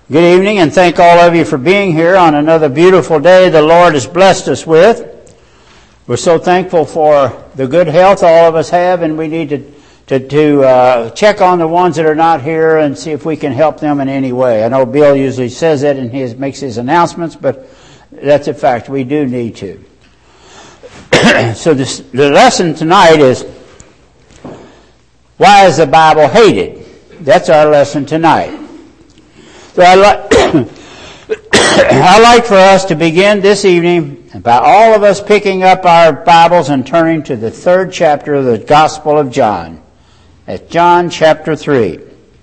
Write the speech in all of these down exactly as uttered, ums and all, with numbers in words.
Good evening, and thank all of you for being here on another beautiful day the Lord has blessed us with. We're so thankful for the good health all of us have, and we need to to, to uh, check on the ones that are not here and see if we can help them in any way. I know Bill usually says that and he makes his announcements, but that's a fact. We do need to. So this, the lesson tonight is, why is the Bible hated? That's our lesson tonight. So I'd like, I'd like for us to begin this evening by all of us picking up our Bibles and turning to the third chapter of the Gospel of John. That's John chapter three.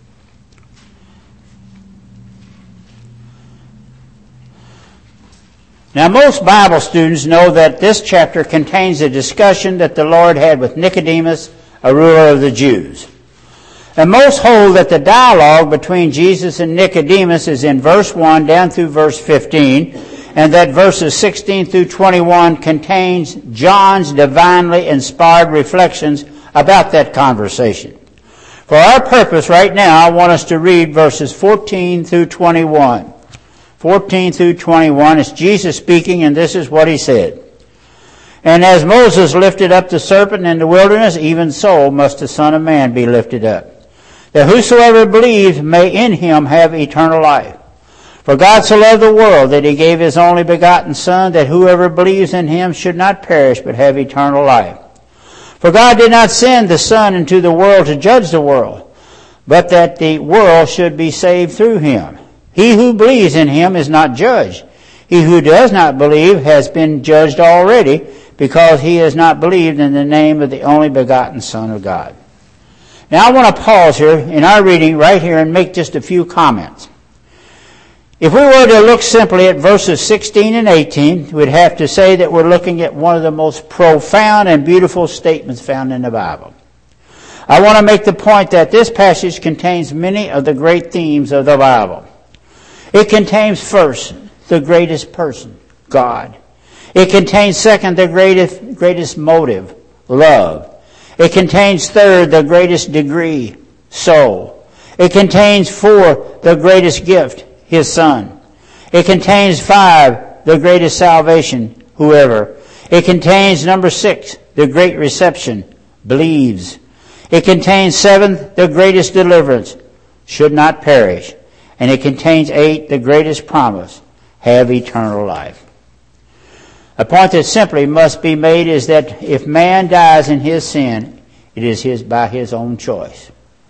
Now, most Bible students know that this chapter contains a discussion that the Lord had with Nicodemus, a ruler of the Jews. And most hold that the dialogue between Jesus and Nicodemus is in verse one down through verse fifteen, and that verses sixteen through twenty-one contains John's divinely inspired reflections about that conversation. For our purpose right now, I want us to read verses fourteen through twenty-one. fourteen through twenty-one is Jesus speaking, and this is what he said. And as Moses lifted up the serpent in the wilderness, even so must the Son of Man be lifted up, that whosoever believes may in him have eternal life. For God so loved the world that he gave his only begotten Son, that whoever believes in him should not perish but have eternal life. For God did not send the Son into the world to judge the world, but that the world should be saved through him. He who believes in him is not judged. He who does not believe has been judged already, because he has not believed in the name of the only begotten Son of God. Now I want to pause here in our reading right here and make just a few comments. If we were to look simply at verses sixteen and eighteen, we'd have to say that we're looking at one of the most profound and beautiful statements found in the Bible. I want to make the point that this passage contains many of the great themes of the Bible. It contains first the greatest person, God. It contains second the greatest, greatest motive, love. It contains third, the greatest degree, soul. It contains four, the greatest gift, his Son. It contains five, the greatest salvation, whoever. It contains number six, the great reception, believes. It contains seven, the greatest deliverance, should not perish. And it contains eight, the greatest promise, have eternal life. A point that simply must be made is that if man dies in his sin, it is his by his own choice.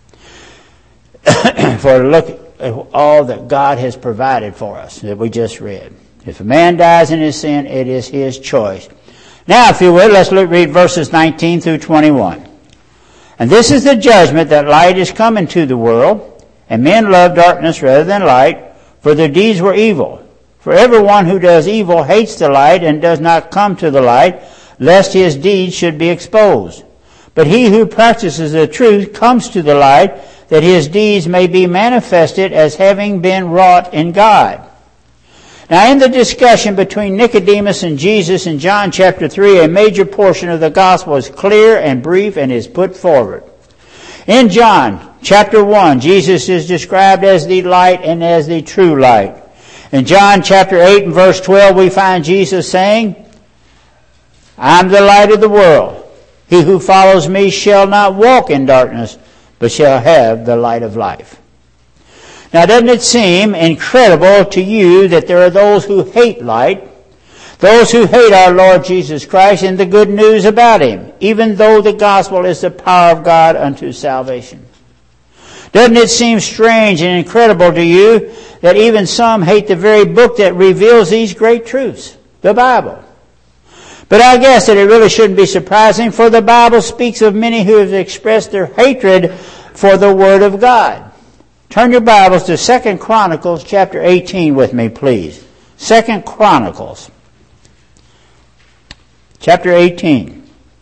For look at all that God has provided for us that we just read. If a man dies in his sin, it is his choice. Now, if you will, let's look, read verses nineteen through twenty-one. And this is the judgment, that light is come into the world, and men love darkness rather than light, for their deeds were evil. For everyone who does evil hates the light and does not come to the light, lest his deeds should be exposed. But he who practices the truth comes to the light, that his deeds may be manifested as having been wrought in God. Now, in the discussion between Nicodemus and Jesus in John chapter three, a major portion of the gospel is clear and brief and is put forward. In John chapter one, Jesus is described as the light and as the true light. In John chapter eight and verse twelve, we find Jesus saying, I'm the light of the world. He who follows me shall not walk in darkness, but shall have the light of life. Now, doesn't it seem incredible to you that there are those who hate light, those who hate our Lord Jesus Christ and the good news about him, even though the gospel is the power of God unto salvation? Doesn't it seem strange and incredible to you that even some hate the very book that reveals these great truths, the Bible? But I guess that it really shouldn't be surprising, for the Bible speaks of many who have expressed their hatred for the Word of God. Turn your Bibles to Second Chronicles chapter eighteen with me, please. Second Chronicles chapter eighteen.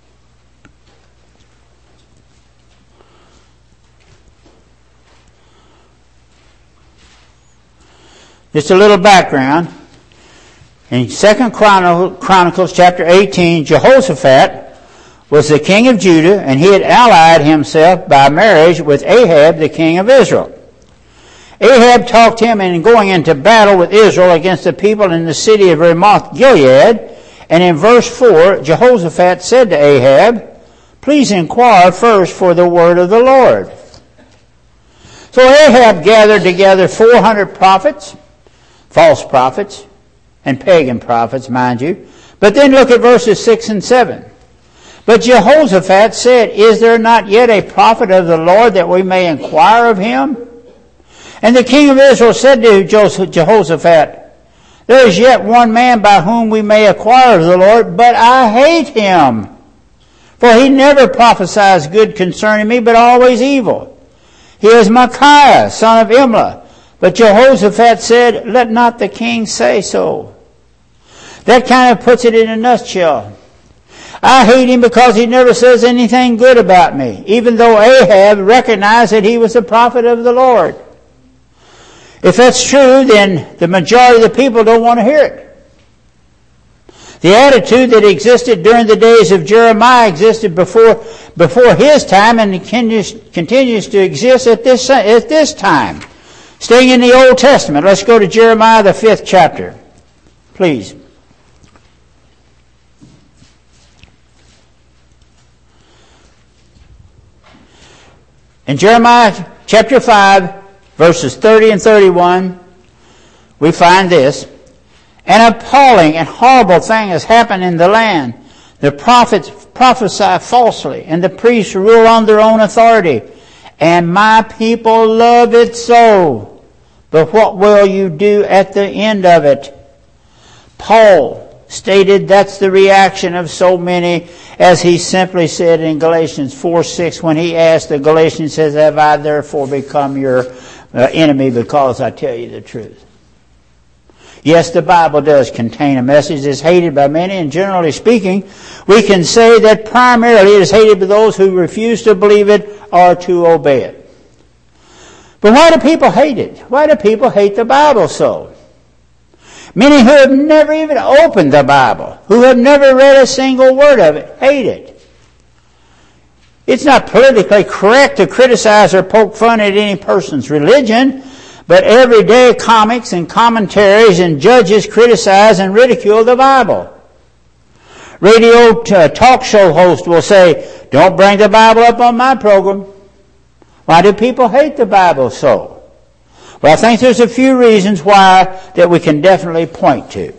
Just a little background. In Second Chronicles chapter eighteen, Jehoshaphat was the king of Judah, and he had allied himself by marriage with Ahab, the king of Israel. Ahab talked him into going into battle with Israel against the people in the city of Ramoth Gilead. And in verse four, Jehoshaphat said to Ahab, please inquire first for the word of the Lord. So Ahab gathered together four hundred prophets, false prophets, and pagan prophets, mind you. But then look at verses six and seven. But Jehoshaphat said, is there not yet a prophet of the Lord that we may inquire of him? And the king of Israel said to Jehoshaphat, there is yet one man by whom we may inquire of the Lord, but I hate him. For he never prophesies good concerning me, but always evil. He is Micaiah, son of Imlah. But Jehoshaphat said, let not the king say so. That kind of puts it in a nutshell. I hate him because he never says anything good about me, even though Ahab recognized that he was a prophet of the Lord. If that's true, then the majority of the people don't want to hear it. The attitude that existed during the days of Jeremiah existed before before his time and continues, continues to exist at this, at this time. Staying in the Old Testament, let's go to Jeremiah, the fifth chapter. Please. In Jeremiah chapter five, verses thirty and thirty-one, we find this. An appalling and horrible thing has happened in the land. The prophets prophesy falsely, and the priests rule on their own authority. And my people love it so. But what will you do at the end of it? Paul stated that's the reaction of so many, as he simply said in Galatians four six when he asked the Galatians, says, have I therefore become your uh, enemy because I tell you the truth? Yes, the Bible does contain a message that's hated by many, and generally speaking, we can say that primarily it is hated by those who refuse to believe it or to obey it. But why do people hate it? Why do people hate the Bible so? Many who have never even opened the Bible, who have never read a single word of it, hate it. It's not politically correct to criticize or poke fun at any person's religion, but everyday comics and commentaries and judges criticize and ridicule the Bible. Radio t- talk show host will say, don't bring the Bible up on my program. Why do people hate the Bible so? Well, I think there's a few reasons why that we can definitely point to.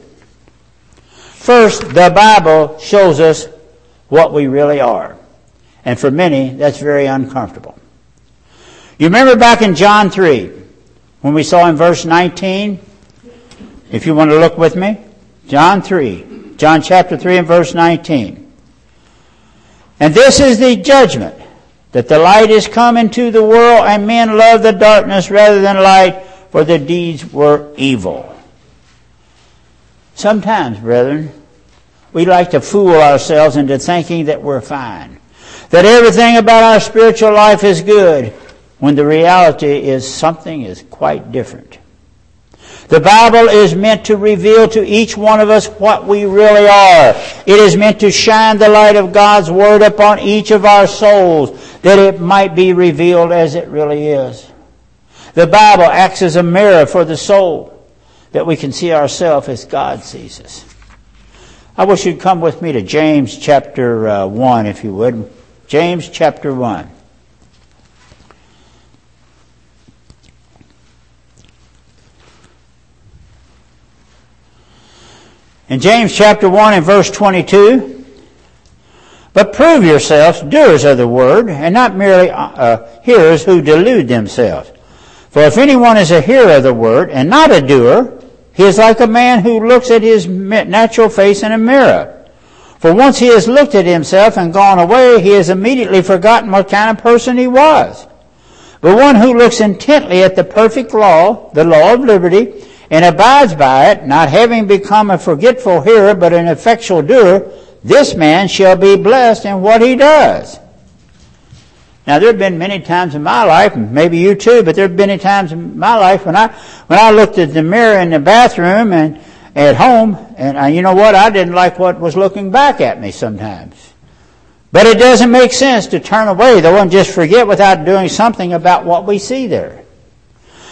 First, the Bible shows us what we really are. And for many, that's very uncomfortable. You remember back in John three, when we saw in verse nineteen, if you want to look with me, John three, John chapter three and verse nineteen. And this is the judgment, that the light is come into the world, and men love the darkness rather than light, for their deeds were evil. Sometimes, brethren, we like to fool ourselves into thinking that we're fine, that everything about our spiritual life is good, when the reality is something is quite different. The Bible is meant to reveal to each one of us what we really are. It is meant to shine the light of God's Word upon each of our souls, that it might be revealed as it really is. The Bible acts as a mirror for the soul, that we can see ourselves as God sees us. I wish you'd come with me to James chapter uh, one, if you would. James chapter one. In James chapter one and verse twenty-two, but prove yourselves doers of the word, and not merely uh, hearers who delude themselves. For if anyone is a hearer of the word, and not a doer, he is like a man who looks at his natural face in a mirror. For once he has looked at himself and gone away, he has immediately forgotten what kind of person he was. But one who looks intently at the perfect law, the law of liberty, and abides by it, not having become a forgetful hearer, but an effectual doer, this man shall be blessed in what he does. Now, there have been many times in my life, and maybe you too, but there have been many times in my life when I when I looked at the mirror in the bathroom and at home, and I, you know what? I didn't like what was looking back at me sometimes. But it doesn't make sense to turn away, though, and just forget without doing something about what we see there.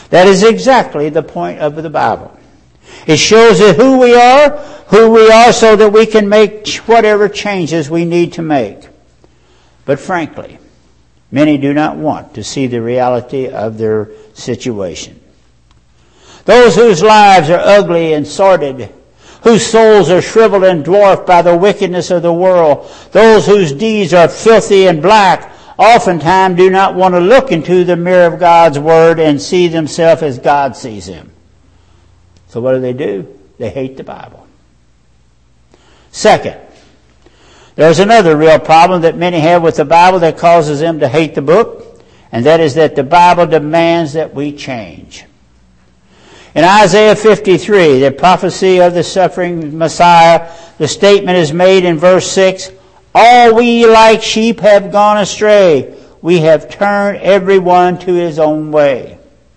That is exactly the point of the Bible. It shows us who we are, who we are so that we can make whatever changes we need to make. But frankly, many do not want to see the reality of their situation. Those whose lives are ugly and sordid, whose souls are shriveled and dwarfed by the wickedness of the world, those whose deeds are filthy and black, oftentimes do not want to look into the mirror of God's Word and see themselves as God sees them. So what do they do? They hate the Bible. Second, there's another real problem that many have with the Bible that causes them to hate the book, and that is that the Bible demands that we change. In Isaiah fifty-three, the prophecy of the suffering Messiah, the statement is made in verse six, "All we like sheep have gone astray. We have turned everyone to his own way."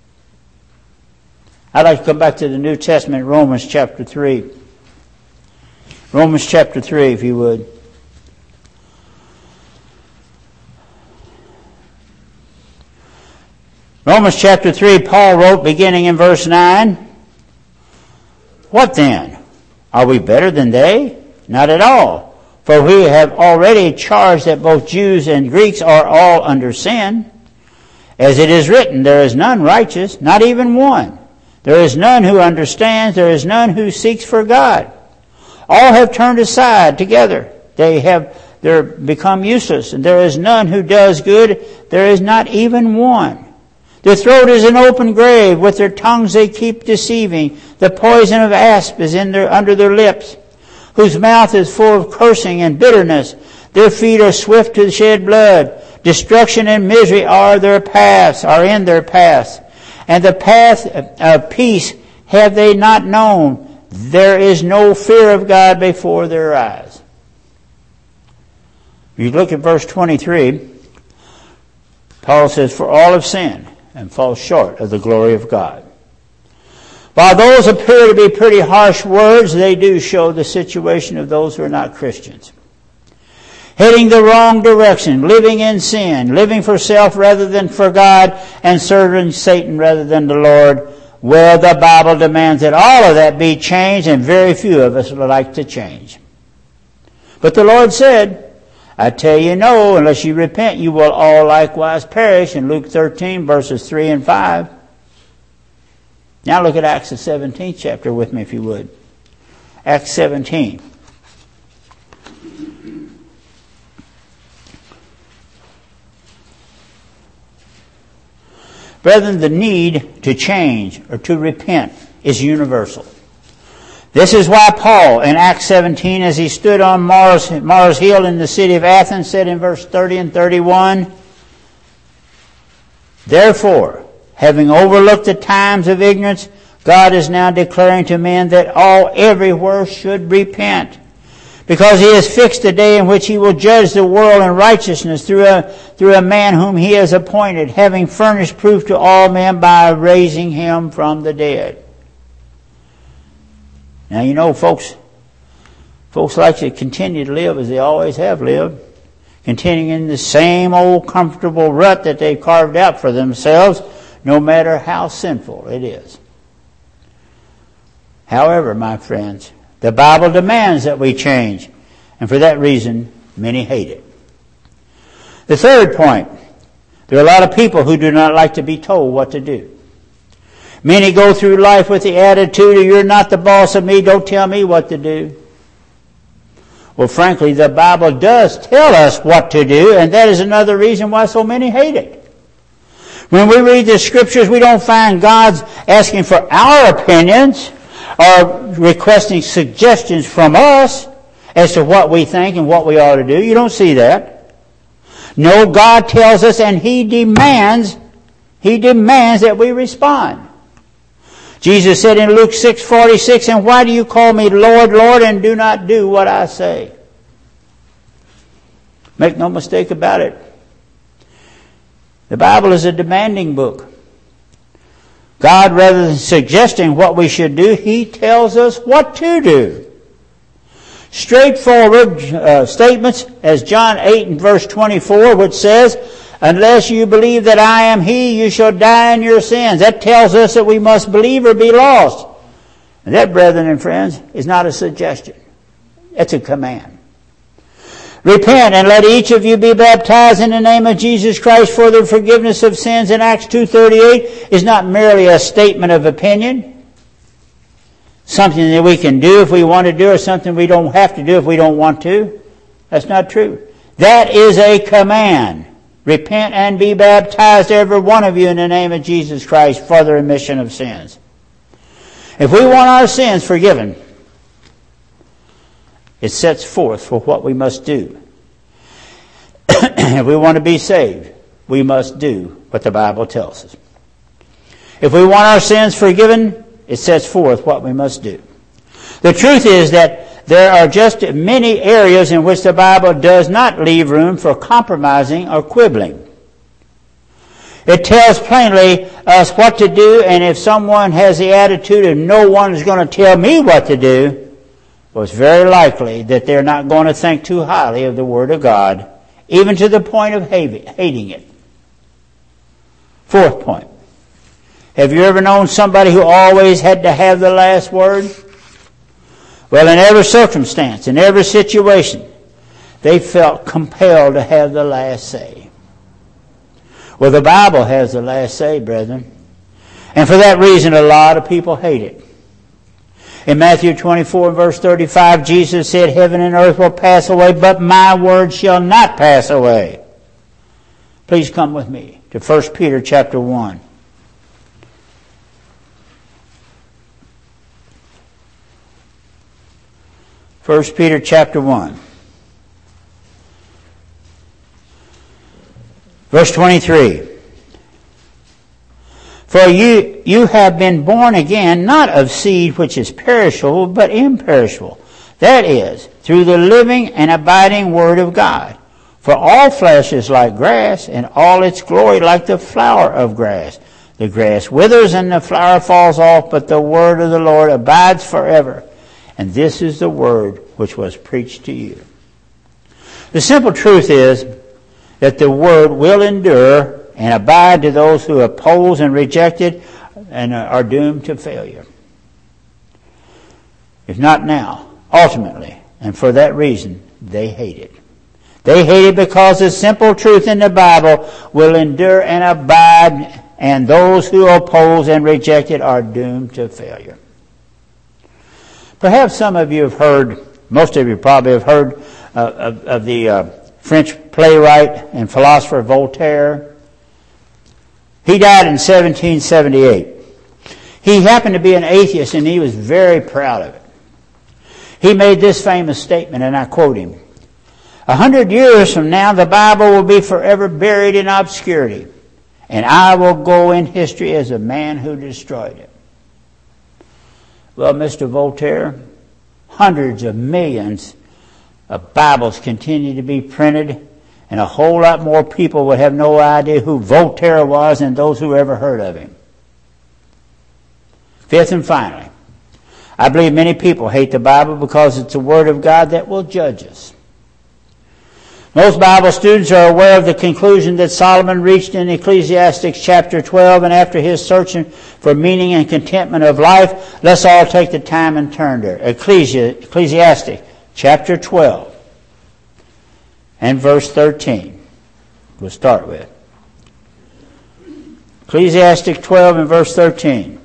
I'd like to come back to the New Testament, Romans chapter three. Romans chapter three, if you would. Romans chapter three, Paul wrote, beginning in verse nine, "What then? Are we better than they? Not at all. For we have already charged that both Jews and Greeks are all under sin. As it is written, there is none righteous, not even one. There is none who understands, there is none who seeks for God. All have turned aside together. They have they're become useless, and there is none who does good, there is not even one. Their throat is an open grave, with their tongues they keep deceiving. The poison of asp is in their under their lips, whose mouth is full of cursing and bitterness. Their feet are swift to shed blood. Destruction and misery are their paths, are in their paths. And the path of peace have they not known. There is no fear of God before their eyes." You look at verse twenty-three, Paul says, "For all have sinned and fall short of the glory of God." While those appear to be pretty harsh words, they do show the situation of those who are not Christians. Heading the wrong direction, living in sin, living for self rather than for God, and serving Satan rather than the Lord. Well, the Bible demands that all of that be changed, and very few of us would like to change. But the Lord said, "I tell you no, unless you repent, you will all likewise perish," in Luke thirteen, verses three and five. Now look at Acts the seventeenth chapter with me, if you would. Acts seventeen. Brethren, the need to change or to repent is universal. This is why Paul, in Acts seventeen, as he stood on Mars, Mars Hill in the city of Athens, said in verse thirty and thirty-one, "Therefore, having overlooked the times of ignorance, God is now declaring to men that all everywhere should repent, because he has fixed a day in which he will judge the world in righteousness through a, through a man whom he has appointed, having furnished proof to all men by raising him from the dead." Now, you know, folks, folks like to continue to live as they always have lived, continuing in the same old comfortable rut that they've carved out for themselves, no matter how sinful it is. However, my friends, the Bible demands that we change, and for that reason, many hate it. The third point, there are a lot of people who do not like to be told what to do. Many go through life with the attitude, "You're not the boss of me, don't tell me what to do." Well, frankly, the Bible does tell us what to do, and that is another reason why so many hate it. When we read the Scriptures, we don't find God's asking for our opinions or requesting suggestions from us as to what we think and what we ought to do. You don't see that. No, God tells us, and He demands, He demands that we respond. Jesus said in Luke six forty-six, "And why do you call me Lord, Lord, and do not do what I say?" Make no mistake about it. The Bible is a demanding book. God, rather than suggesting what we should do, He tells us what to do. Straightforward uh, statements, as John eight and verse twenty-four, which says, Unless you believe that I am He, you shall die in your sins. That tells us that we must believe or be lost. And that, brethren and friends, is not a suggestion. It's a command. Repent and let each of you be baptized in the name of Jesus Christ for the forgiveness of sins in Acts two thirty-eight is not merely a statement of opinion, something that we can do if we want to do or something we don't have to do if we don't want to. That's not true. That is a command. Repent and be baptized, every one of you, in the name of Jesus Christ for the remission of sins. If we want our sins forgiven, it sets forth for what we must do. If we want to be saved, we must do what the Bible tells us. If we want our sins forgiven, it sets forth what we must do. The truth is that there are just many areas in which the Bible does not leave room for compromising or quibbling. It tells plainly us what to do, and if someone has the attitude of no one is going to tell me what to do, well, it's very likely that they're not going to think too highly of the Word of God, even to the point of hating it. Fourth point. Have you ever known somebody who always had to have the last word? Well, in every circumstance, in every situation, they felt compelled to have the last say. Well, the Bible has the last say, brethren. And for that reason, a lot of people hate it. In Matthew twenty-four, verse thirty-five, Jesus said, heaven and earth will pass away, but my word shall not pass away. Please come with me to First Peter chapter one. First Peter chapter one. Verse twenty-three. For you, you have been born again, not of seed which is perishable, but imperishable. That is, through the living and abiding Word of God. For all flesh is like grass, and all its glory like the flower of grass. The grass withers and the flower falls off, but the word of the Lord abides forever. And this is the word which was preached to you. The simple truth is that the word will endure and abide to those who oppose and reject it and are doomed to failure. If not now, ultimately, and for that reason, they hate it. They hate it because the simple truth in the Bible will endure and abide, and those who oppose and reject it are doomed to failure. Perhaps some of you have heard, most of you probably have heard uh, of, of the uh, French playwright and philosopher Voltaire. He died in seventeen seventy-eight. He happened to be an atheist, and he was very proud of it. He made this famous statement, and I quote him. A hundred years from now, the Bible will be forever buried in obscurity, and I will go in history as a man who destroyed it. Well, Mister Voltaire, hundreds of millions of Bibles continue to be printed, and a whole lot more people would have no idea who Voltaire was than those who ever heard of him. Fifth and finally, I believe many people hate the Bible because it's the Word of God that will judge us. Most Bible students are aware of the conclusion that Solomon reached in Ecclesiastes chapter twelve, and after his searching for meaning and contentment of life, let's all take the time and turn there. Ecclesiastes chapter twelve. And verse thirteen, we'll start with. Ecclesiastes twelve and verse thirteen.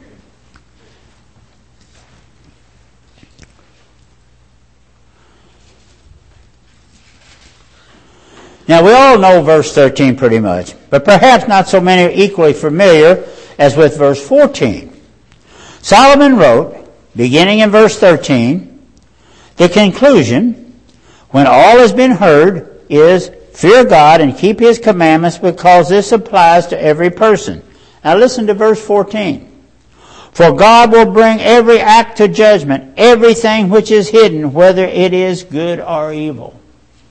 Now, we all know verse thirteen pretty much, but perhaps not so many are equally familiar as with verse fourteen. Solomon wrote, beginning in verse thirteen, the conclusion, when all has been heard, is fear God and keep His commandments, because this applies to every person. Now listen to verse fourteen. For God will bring every act to judgment, everything which is hidden, whether it is good or evil.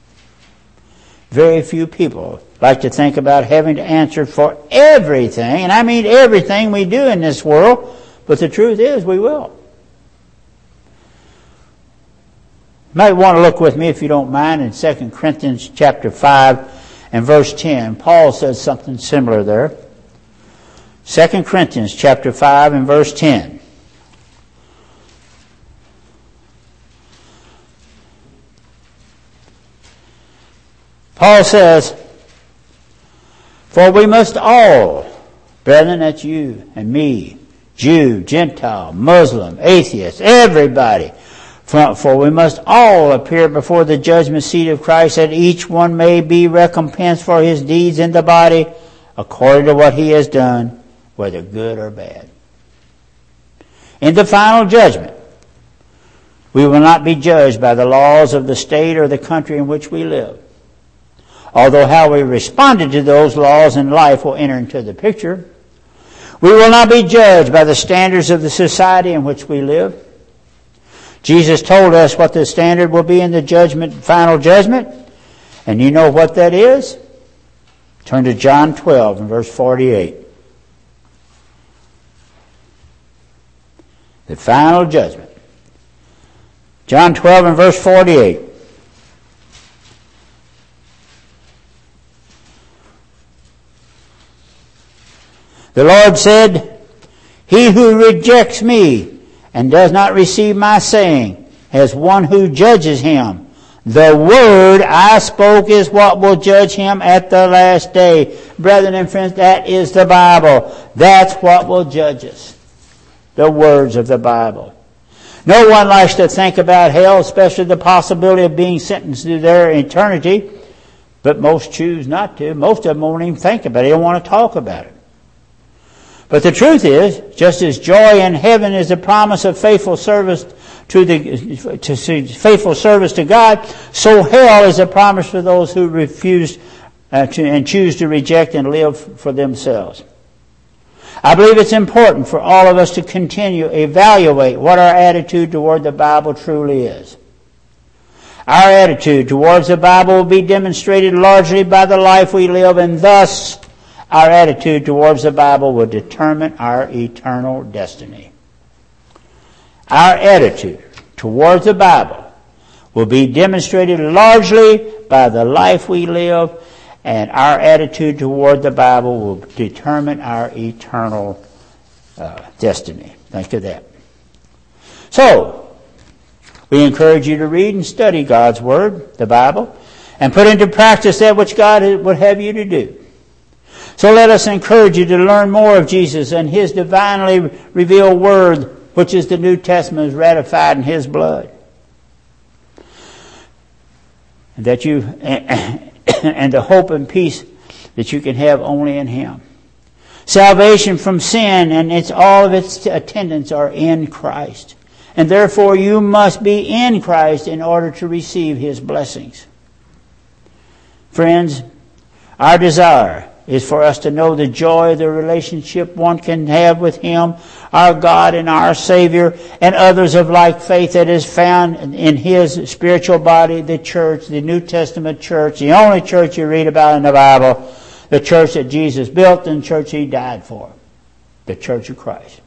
Very few people like to think about having to answer for everything, and I mean everything we do in this world, but the truth is we will. You might want to look with me, if you don't mind, in Second Corinthians chapter five and verse ten. Paul says something similar there. Second Corinthians chapter five and verse ten. Paul says, "For we must all, brethren, that's you and me, Jew, Gentile, Muslim, atheist, everybody, for, for we must all appear before the judgment seat of Christ, that each one may be recompensed for his deeds in the body, according to what he has done, whether good or bad." In the final judgment, we will not be judged by the laws of the state or the country in which we live. Although how we responded to those laws in life will enter into the picture. We will not be judged by the standards of the society in which we live. Jesus told us what the standard will be in the judgment, final judgment. And you know what that is? Turn to John twelve and verse forty-eight. The final judgment. John twelve and verse forty-eight. The Lord said, "He who rejects me and does not receive my saying has one who judges him. The word I spoke is what will judge him at the last day." Brethren and friends, that is the Bible. That's what will judge us. The words of the Bible. No one likes to think about hell, especially the possibility of being sentenced to their eternity. But most choose not to. Most of them won't even think about it. They don't want to talk about it. But the truth is, just as joy in heaven is a promise of faithful service to the to faithful service to God, so hell is a promise for those who refuse uh, to and choose to reject and live for themselves. I believe it's important for all of us to continue to evaluate what our attitude toward the Bible truly is. Our attitude towards the Bible will be demonstrated largely by the life we live, and thus our attitude towards the Bible will determine our eternal destiny. Our attitude towards the Bible will be demonstrated largely by the life we live, and our attitude toward the Bible will determine our eternal uh, destiny. Think of that. So, we encourage you to read and study God's Word, the Bible, and put into practice that which God would have you to do. So let us encourage you to learn more of Jesus and His divinely revealed Word, which is the New Testament, is ratified in His blood. And that you, and the hope and peace that you can have only in Him. Salvation from sin and its all of its attendants are in Christ. And therefore you must be in Christ in order to receive His blessings. Friends, our desire is for us to know the joy of the relationship one can have with Him, our God and our Savior, and others of like faith that is found in His spiritual body, the church, the New Testament church, the only church you read about in the Bible, the church that Jesus built and the church He died for, the Church of Christ.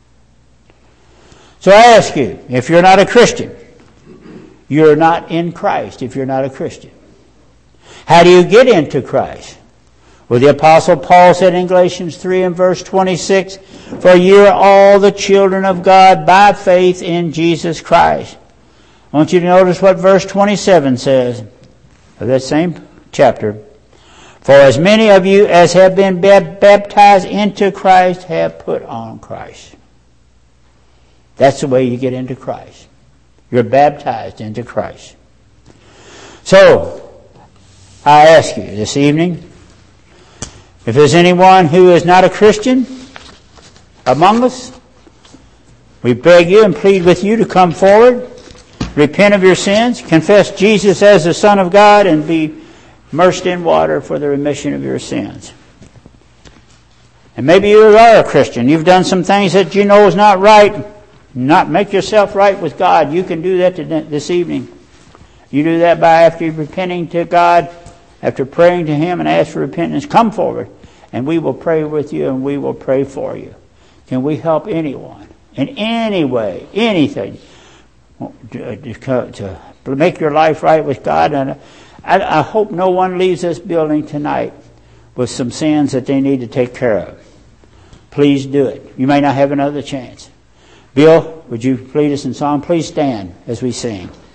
So I ask you, if you're not a Christian, you're not in Christ if you're not a Christian. How do you get into Christ? Well, the Apostle Paul said in Galatians three and verse twenty-six, "For you are all the children of God by faith in Jesus Christ." I want you to notice what verse twenty-seven says of that same chapter. "For as many of you as have been baptized into Christ have put on Christ." That's the way you get into Christ. You're baptized into Christ. So, I ask you this evening, if there's anyone who is not a Christian among us, we beg you and plead with you to come forward, repent of your sins, confess Jesus as the Son of God, and be immersed in water for the remission of your sins. And maybe you are a Christian. You've done some things that you know is not right. Not make yourself right with God. You can do that this evening. You do that by after repenting to God, after praying to Him and ask for repentance. Come forward and we will pray with you and we will pray for you. Can we help anyone in any way, anything, to, to make your life right with God? And I, I hope no one leaves this building tonight with some sins that they need to take care of. Please do it. You may not have another chance. Bill, would you lead us in song? Please stand as we sing.